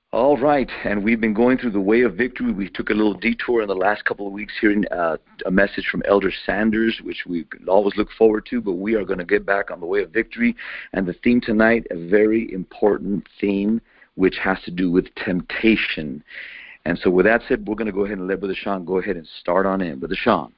All right, and we've been going through the way of victory. We took a little detour in the last couple of weeks hearing a message from Elder Sanders, which we always look forward to, but we are going to get back on the way of victory. And the theme tonight, a very important theme, which has to do with temptation. And so with that said, we're going to go ahead and let Brother Sean go ahead and start on in. Brother Sean.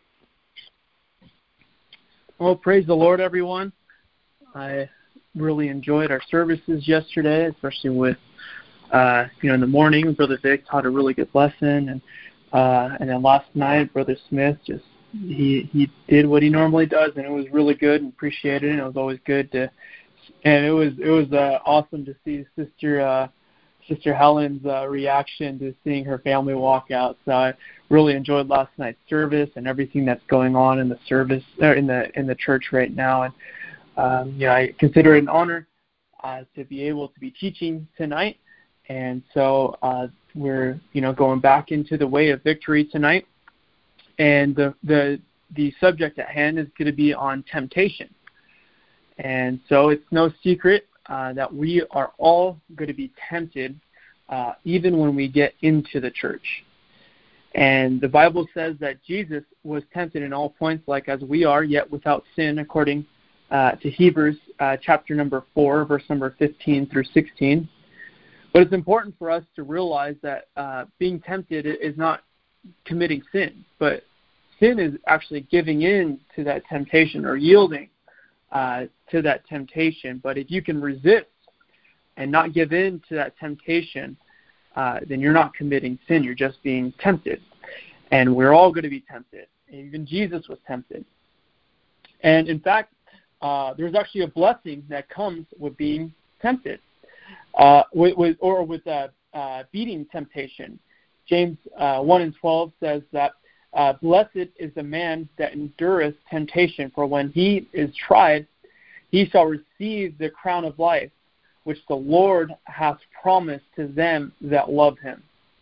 Well, praise the Lord, everyone. I really enjoyed our services yesterday, especially with in the morning, Brother Vic taught a really good lesson, and then last night, Brother Smith he did what he normally does, and it was really good and appreciated. And it was always good and it was awesome to see Sister Helen's reaction to seeing her family walk out. So I really enjoyed last night's service and everything that's going on in the service in the church right now, and I consider it an honor to be able to be teaching tonight. And so we're, going back into the way of victory tonight. And the subject at hand is going to be on temptation. And so it's no secret that we are all going to be tempted even when we get into the church. And the Bible says that Jesus was tempted in all points like as we are, yet without sin, according to Hebrews chapter number 4, verse number 15 through 16. But it's important for us to realize that being tempted is not committing sin, but sin is actually giving in to that temptation or yielding to that temptation. But if you can resist and not give in to that temptation, then you're not committing sin. You're just being tempted. And we're all going to be tempted. Even Jesus was tempted. And in fact, there's actually a blessing that comes with being tempted. With beating temptation. James 1:12 says that blessed is the man that endureth temptation, for when he is tried, he shall receive the crown of life, which the Lord hath promised to them that love him.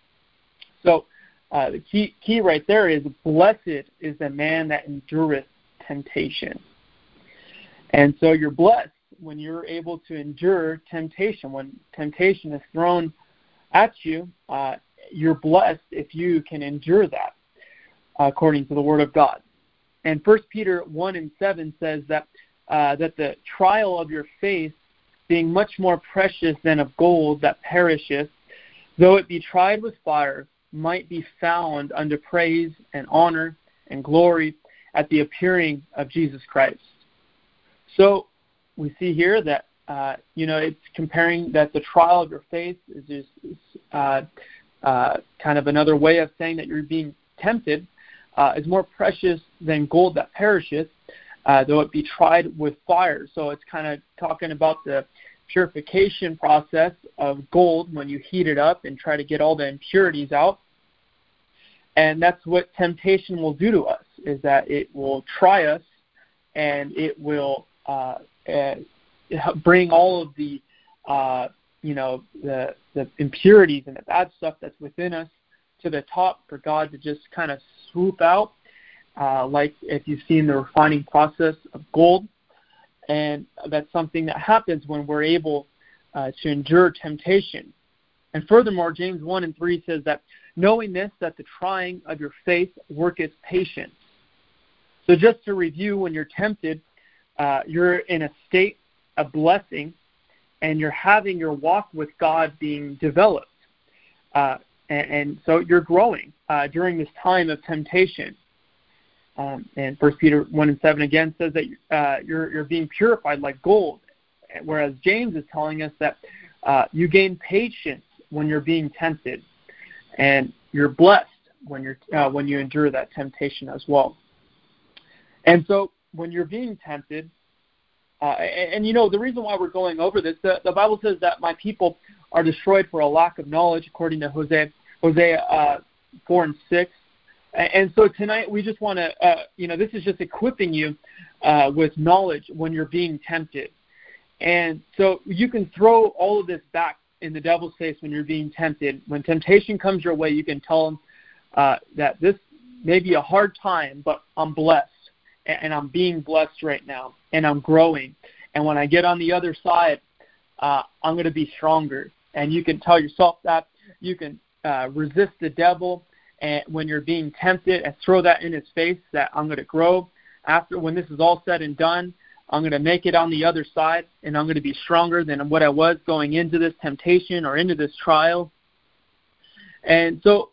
So the key right there is blessed is the man that endureth temptation. And so you're blessed when you're able to endure temptation. When temptation is thrown at you, you're blessed if you can endure that, according to the Word of God. And 1 Peter 1:7 says that the trial of your faith, being much more precious than of gold that perisheth, though it be tried with fire, might be found unto praise and honor and glory at the appearing of Jesus Christ. So we see here that, it's comparing that the trial of your faith is just kind of another way of saying that you're being tempted, is more precious than gold that perisheth, though it be tried with fire. So it's kind of talking about the purification process of gold when you heat it up and try to get all the impurities out. And that's what temptation will do to us, is that it will try us and it will bring all of the the impurities and the bad stuff that's within us to the top for God to just kind of swoop out, like if you've seen the refining process of gold. And that's something that happens when we're able to endure temptation. And furthermore, James 1:3 says that, knowing this, that the trying of your faith worketh patience. So just to review, when you're tempted, you're in a state of blessing, and you're having your walk with God being developed. And so you're growing during this time of temptation. And 1 Peter 1:7 again says that you're being purified like gold, whereas James is telling us that you gain patience when you're being tempted, and you're blessed when you endure that temptation as well. And so when you're being tempted, the reason why we're going over this, the Bible says that my people are destroyed for a lack of knowledge, according to Hosea 4:6. And so tonight we just want to, this is just equipping you with knowledge when you're being tempted. And so you can throw all of this back in the devil's face when you're being tempted. When temptation comes your way, you can tell him that this may be a hard time, but I'm blessed, and I'm being blessed right now, and I'm growing. And when I get on the other side, I'm going to be stronger. And you can tell yourself that You can resist the devil and when you're being tempted, and throw that in his face that I'm going to grow. After when this is all said and done, I'm going to make it on the other side, and I'm going to be stronger than what I was going into this temptation or into this trial. And so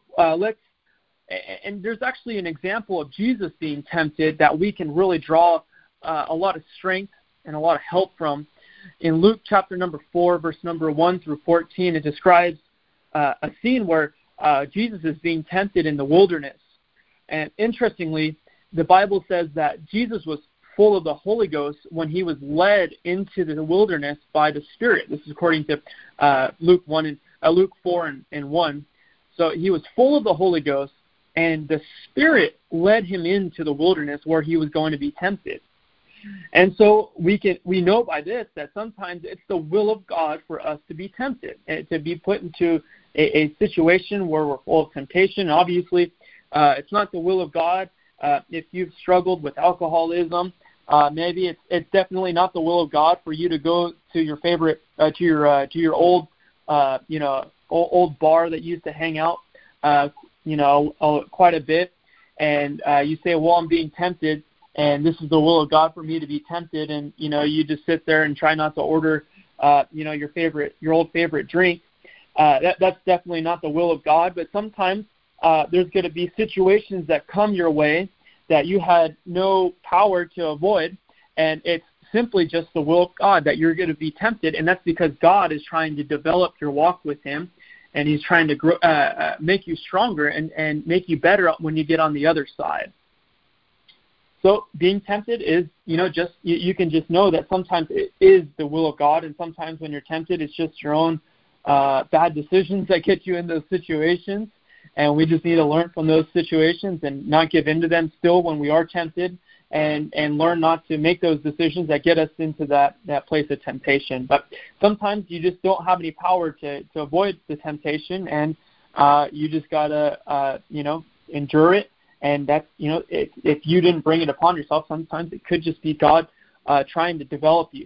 and there's actually an example of Jesus being tempted that we can really draw a lot of strength and a lot of help from. In Luke chapter number 4, verse number 1 through 14, it describes a scene where Jesus is being tempted in the wilderness. And interestingly, the Bible says that Jesus was full of the Holy Ghost when he was led into the wilderness by the Spirit. This is according to Luke 4 and 1. So he was full of the Holy Ghost, and the Spirit led him into the wilderness where he was going to be tempted. And so we know by this that sometimes it's the will of God for us to be tempted and to be put into a situation where we're full of temptation. Obviously, it's not the will of God. If you've struggled with alcoholism, maybe it's definitely not the will of God for you to go to your favorite, to your old, old bar that you used to hang out, quite a bit, and you say, well, I'm being tempted, and this is the will of God for me to be tempted, and you just sit there and try not to order, your old favorite drink. That's definitely not the will of God. But sometimes there's going to be situations that come your way that you had no power to avoid, and it's simply just the will of God that you're going to be tempted, and that's because God is trying to develop your walk with Him, and He's trying to grow, make you stronger and make you better when you get on the other side. So being tempted is, you can just know that sometimes it is the will of God, and sometimes when you're tempted, it's just your own bad decisions that get you in those situations. And we just need to learn from those situations and not give in to them still when we are tempted, and learn not to make those decisions that get us into that place of temptation. But sometimes you just don't have any power to avoid the temptation, and you just got to, endure it. And that's, if you didn't bring it upon yourself, sometimes it could just be God trying to develop you.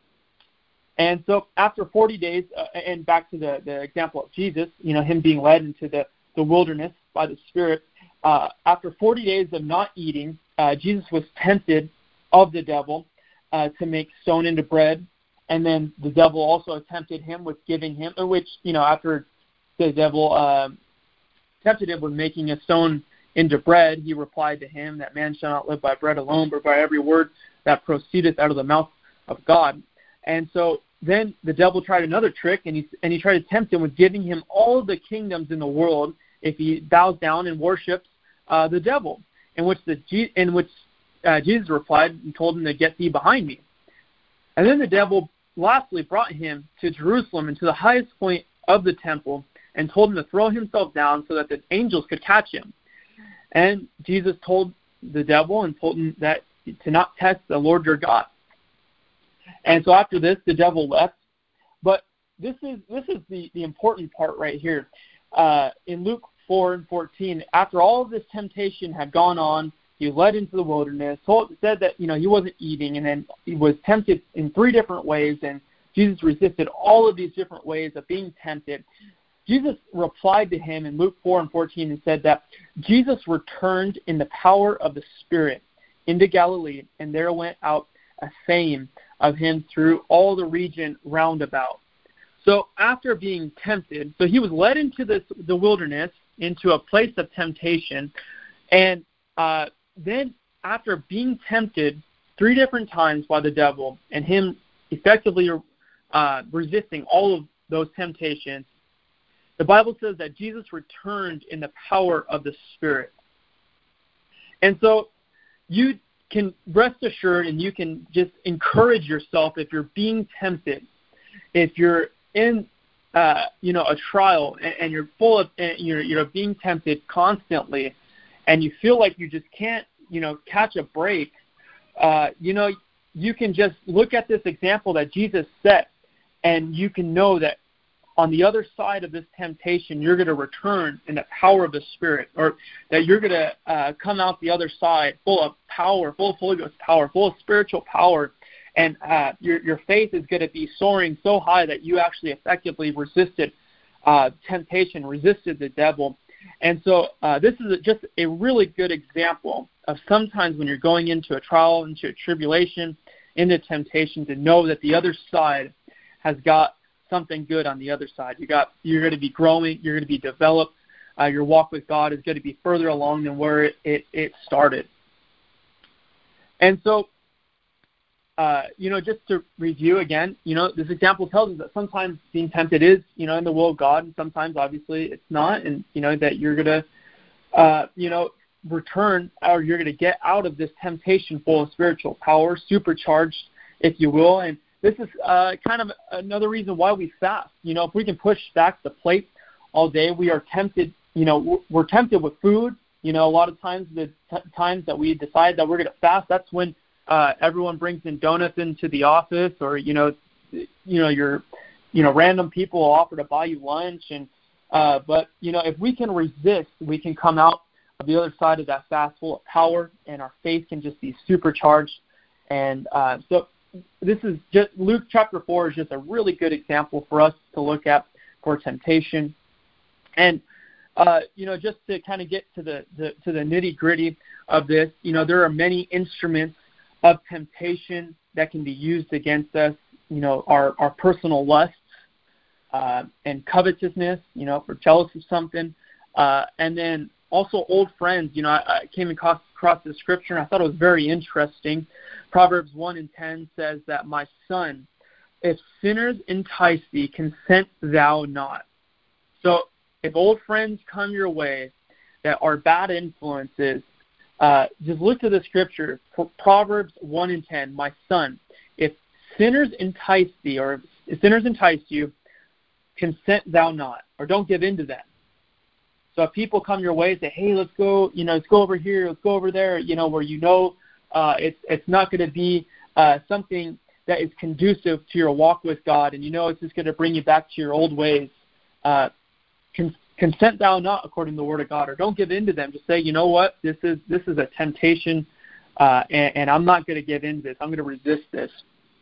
And so after 40 days, and back to the example of Jesus, him being led into the wilderness by the Spirit, after 40 days of not eating, Jesus was tempted of the devil to make stone into bread. And then the devil also tempted him with giving him, after the devil tempted him with making a stone into bread, he replied to him that man shall not live by bread alone, but by every word that proceedeth out of the mouth of God. And so then the devil tried another trick, and he tried to tempt him with giving him all the kingdoms in the world if he bows down and worships the devil. In which Jesus replied and told him to get thee behind me. And then the devil lastly brought him to Jerusalem and to the highest point of the temple, and told him to throw himself down so that the angels could catch him. And Jesus told the devil and told him that to not test the Lord your God. And so after this, the devil left. But this is the important part right here. In Luke 4 and 14, after all of this temptation had gone on, he was led into the wilderness, said that he wasn't eating, and then he was tempted in 3 different ways, and Jesus resisted all of these different ways of being tempted. Jesus replied to him in Luke 4 and 14 and said that Jesus returned in the power of the Spirit into Galilee, and there went out a fame of him through all the region round about. So after being tempted, so he was led into the wilderness, into a place of temptation, and then after being tempted 3 different times by the devil, and him effectively resisting all of those temptations, the Bible says that Jesus returned in the power of the Spirit. And so you can rest assured, and you can just encourage yourself if you're being tempted, if you're in a trial and you're full of, you're being tempted constantly, and you feel like you just can't catch a break. You can just look at this example that Jesus set, and you can know that on the other side of this temptation, you're going to return in the power of the Spirit, or that you're going to come out the other side full of power, full of Holy Ghost power, full of spiritual power, and your faith is going to be soaring so high that you actually effectively resisted temptation, resisted the devil. And so this is just a really good example of sometimes when you're going into a trial, into a tribulation, into temptation, to know that the other side has got something good on the other side. You're going to be growing, you're going to be developed. Your walk with God is going to be further along than where it started. And so, just to review again, this example tells us that sometimes being tempted is, in the will of God, and sometimes, obviously, it's not, and, that you're going to, return, or you're going to get out of this temptation full of spiritual power, supercharged, if you will. And this is kind of another reason why we fast. If we can push back the plate all day, we are tempted, we're tempted with food. A lot of times, the times that we decide that we're going to fast, that's when everyone brings in donuts into the office, or your random people will offer to buy you lunch, and but if we can resist, we can come out of the other side of that fast full of power, and our faith can just be supercharged. And so this is just Luke chapter 4 is just a really good example for us to look at for temptation. And just to kind of get to the nitty gritty of this, there are many instruments of temptation that can be used against us. Our personal lusts and covetousness. If we're jealous of something, and then also old friends. I came across the scripture and I thought it was very interesting. Proverbs 1:10 says that, "My son, if sinners entice thee, consent thou not." So if old friends come your way that are bad influences, just look to the scripture, Proverbs 1:10, "My son, if sinners entice thee, or if sinners entice you, consent thou not," or don't give in to them. So if people come your way and say, "Hey, let's go over here, let's go over there," where it's not going to be something that is conducive to your walk with God, and it's just going to bring you back to your old ways, consent thou not according to the word of God, or don't give in to them. Just say, you know what, this is a temptation, and I'm not going to give in to this. I'm going to resist this.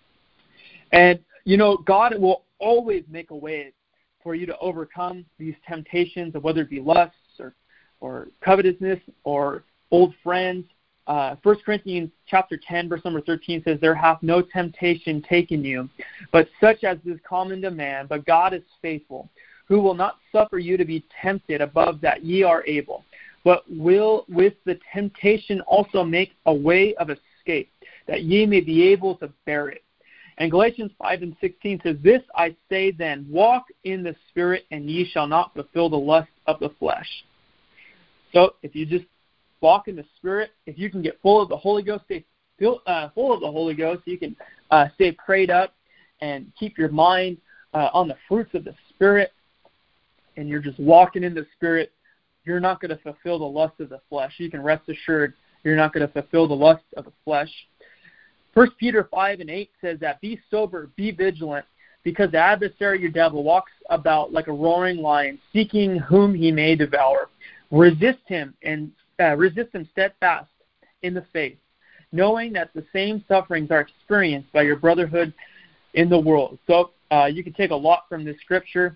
And, God will always make a way for you to overcome these temptations, of whether it be lusts or covetousness or old friends. 1 Corinthians chapter 10, verse number 13 says, "There hath no temptation taken you, but such as is common to man, but God is faithful, who will not suffer you to be tempted above that ye are able, but will with the temptation also make a way of escape, that ye may be able to bear it." And Galatians 5:16 says, "This I say then, walk in the Spirit, and ye shall not fulfill the lust of the flesh." So if you just walk in the Spirit, if you can get full of the Holy Ghost, stay full of the Holy Ghost, you can stay prayed up and keep your mind on the fruits of the Spirit, and you're just walking in the Spirit, you're not going to fulfill the lust of the flesh. You can rest assured you're not going to fulfill the lust of the flesh. 1 Peter 5:8 says that, "Be sober, be vigilant, because the adversary, your devil, walks about like a roaring lion, seeking whom he may devour. Resist him steadfast in the faith, knowing that the same sufferings are experienced by your brotherhood in the world." So you can take a lot from this scripture.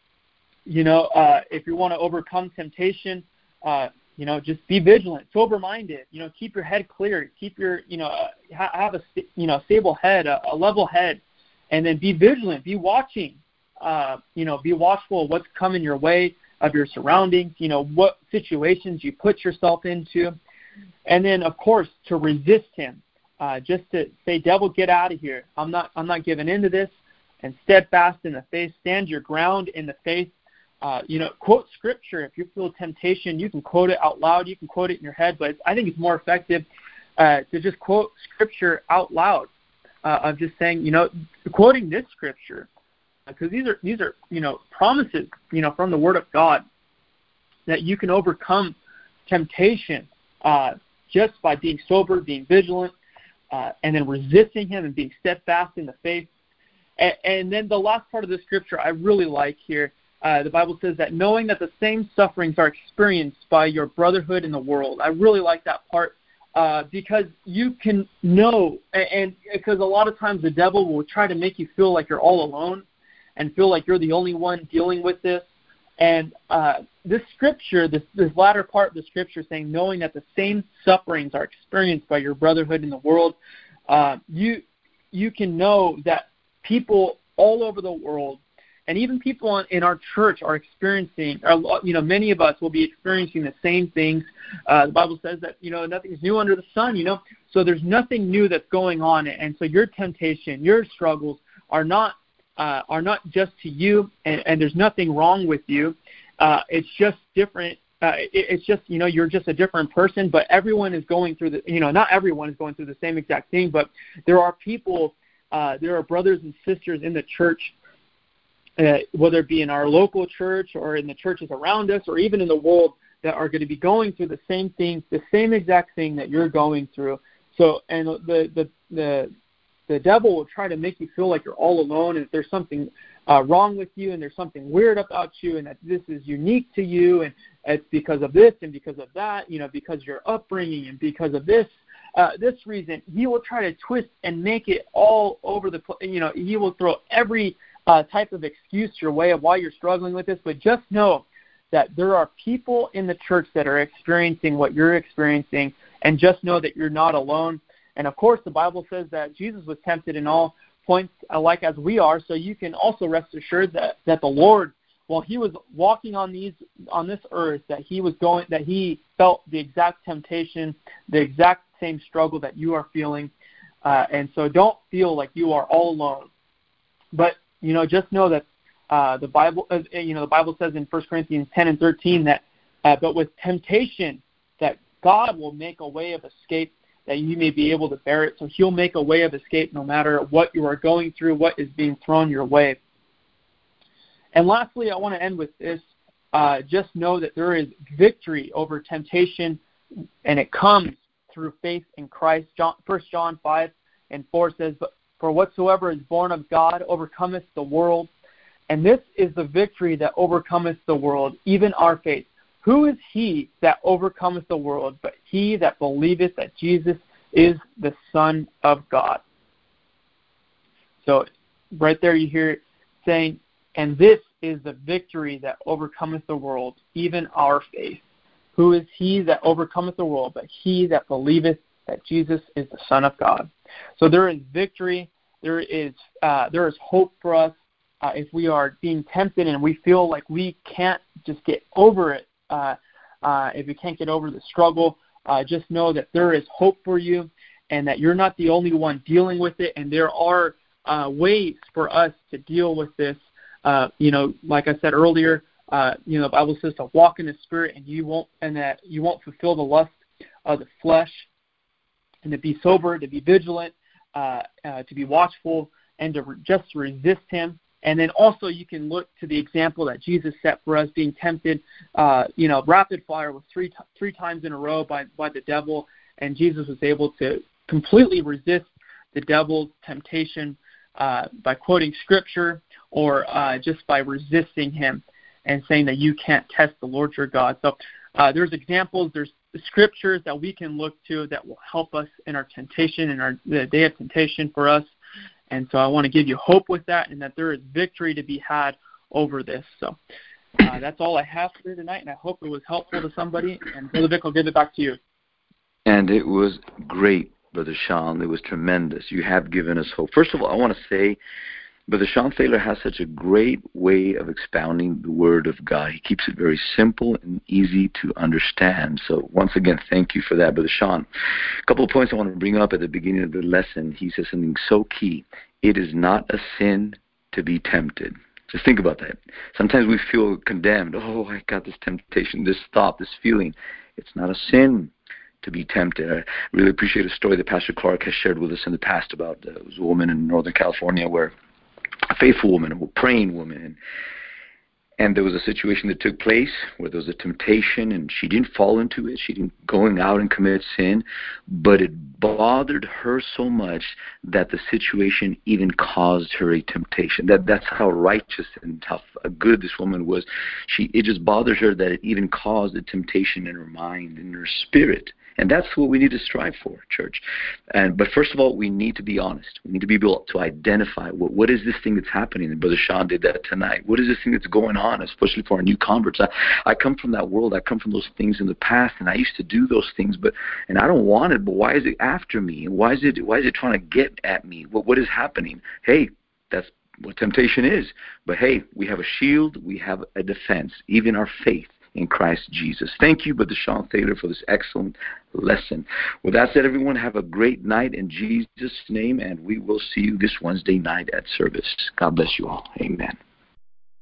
If you want to overcome temptation, just be vigilant, sober-minded. Keep your head clear. Keep your, have a stable head, a level head, and then be vigilant. Be watching. Be watchful of what's coming your way, of your surroundings. What situations you put yourself into, and then of course to resist him. Just to say, "Devil, get out of here. I'm not giving into this." And steadfast in the faith, stand your ground in the faith. Quote scripture. If you feel temptation, you can quote it out loud. You can quote it in your head, but I think it's more effective to just quote scripture out loud, of just saying, quoting this scripture, because these are promises, from the Word of God, that you can overcome temptation just by being sober, being vigilant, and then resisting him and being steadfast in the faith. And then the last part of the scripture I really like here. The Bible says that, "Knowing that the same sufferings are experienced by your brotherhood in the world." I really like that part, because you can know, and because a lot of times the devil will try to make you feel like you're all alone and feel like you're the only one dealing with this. And this scripture, this latter part of the scripture saying, knowing that the same sufferings are experienced by your brotherhood in the world, you can know that people all over the world, and even people in our church are experiencing, many of us will be experiencing the same things. The Bible says that, nothing's new under the sun, So there's nothing new that's going on. And so your temptation, your struggles are not just to you, and there's nothing wrong with you. It's just different. It's just, you're just a different person, but everyone is going through not everyone is going through the same exact thing, but there are people, there are brothers and sisters in the church, whether it be in our local church or in the churches around us or even in the world, that are going to be going through the same thing, the same exact thing that you're going through. So, and the devil will try to make you feel like you're all alone, and if there's something wrong with you and there's something weird about you and that this is unique to you and it's because of this and because of that, because of your upbringing and because of this reason, he will try to twist and make it all over the place. He will throw every type of excuse your way of why you're struggling with this, but just know that there are people in the church that are experiencing what you're experiencing, and just know that you're not alone. And of course, the Bible says that Jesus was tempted in all points like as we are, so you can also rest assured that the Lord, while he was walking on this earth, that he felt the exact temptation, the exact same struggle that you are feeling, and so don't feel like you are all alone. But just know that the Bible says in 1 Corinthians 10 and 13 that, but with temptation, that God will make a way of escape that you may be able to bear it. So he'll make a way of escape no matter what you are going through, what is being thrown your way. And lastly, I want to end with this. Just know that there is victory over temptation, and it comes through faith in Christ. 1 John 5 and 4 says, "For whatsoever is born of God overcometh the world. And this is the victory that overcometh the world, even our faith. Who is he that overcometh the world, but he that believeth that Jesus is the Son of God?" So right there you hear it saying, and this is the victory that overcometh the world, even our faith. Who is he that overcometh the world, but he that believeth that Jesus is the Son of God? So there is victory. There is hope for us if we are being tempted and we feel like we can't just get over it. If you can't get over the struggle, just know that there is hope for you and that you're not the only one dealing with it. And there are ways for us to deal with this. Like I said earlier, the Bible says to walk in the Spirit, and that you won't fulfill the lust of the flesh, and to be sober, to be vigilant, to be watchful, and to just resist him. And then also you can look to the example that Jesus set for us, being tempted, rapid fire with three times in a row by the devil, and Jesus was able to completely resist the devil's temptation by quoting Scripture or just by resisting him and saying that you can't test the Lord your God. So there's examples, there's Scriptures that we can look to that will help us in our temptation and the day of temptation for us. And so I want to give you hope with that, and that there is victory to be had over this. So that's all I have for you tonight, and I hope it was helpful to somebody. And Brother Vic, I'll give it back to you. And it was great, Brother Sean. It was tremendous. You have given us hope. First of all, I want to say, Brother Sean Thaler has such a great way of expounding the Word of God. He keeps it very simple and easy to understand. So once again, thank you for that, Brother Sean. A couple of points I want to bring up at the beginning of the lesson. He says something so key. It is not a sin to be tempted. Just think about that. Sometimes we feel condemned. Oh, I got this temptation, this thought, this feeling. It's not a sin to be tempted. I really appreciate a story that Pastor Clark has shared with us in the past about there was a woman in Northern California where a faithful woman, a praying woman, and there was a situation that took place where there was a temptation, and she didn't fall into it. She didn't going out and commit sin, but it bothered her so much that the situation even caused her a temptation. That's how righteous and how good this woman was. It just bothered her that it even caused a temptation in her mind, in her spirit. And that's what we need to strive for, church. But first of all, we need to be honest. We need to be able to identify what is this thing that's happening. And Brother Sean did that tonight. What is this thing that's going on, especially for our new converts? I come from that world. I come from those things in the past, and I used to do those things, and I don't want it. But why is it after me? And why is it trying to get at me? What is happening? Hey, that's what temptation is. But hey, we have a shield. We have a defense, even our faith in Christ Jesus. Thank you, Brother Sean Thaler, for this excellent lesson. With that said, everyone, have a great night in Jesus' name, and we will see you this Wednesday night at service. God bless you all. Amen.